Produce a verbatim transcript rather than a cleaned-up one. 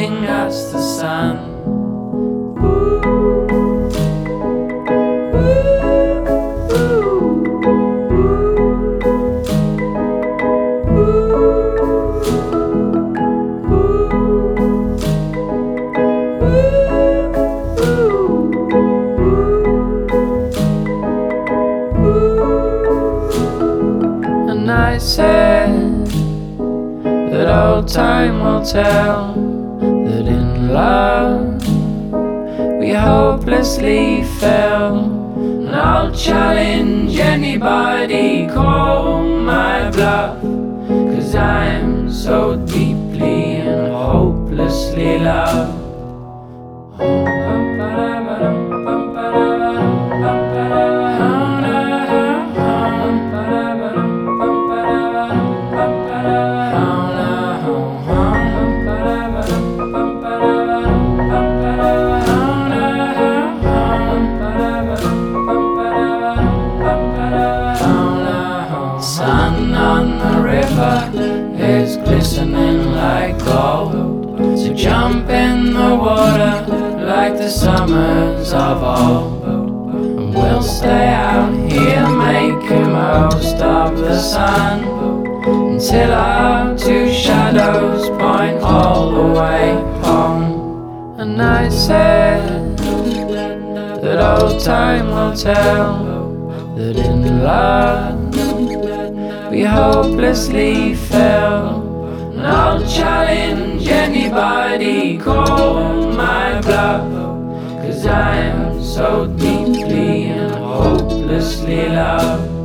looking at the sun. And I said that old time will tell that in love we hopelessly fell. And I'll challenge anybody, call my bluff, 'cause I'm so deeply and hopelessly loved. Sun on the river is glistening like gold, so jump in the water like the summers of old. And we'll stay out here making most of the sun until our two shadows point all the way home. And I said that old time will tell that in love we hopelessly fell. And I'll challenge anybody, call my bluff, 'cause I'm so deeply and hopelessly loved.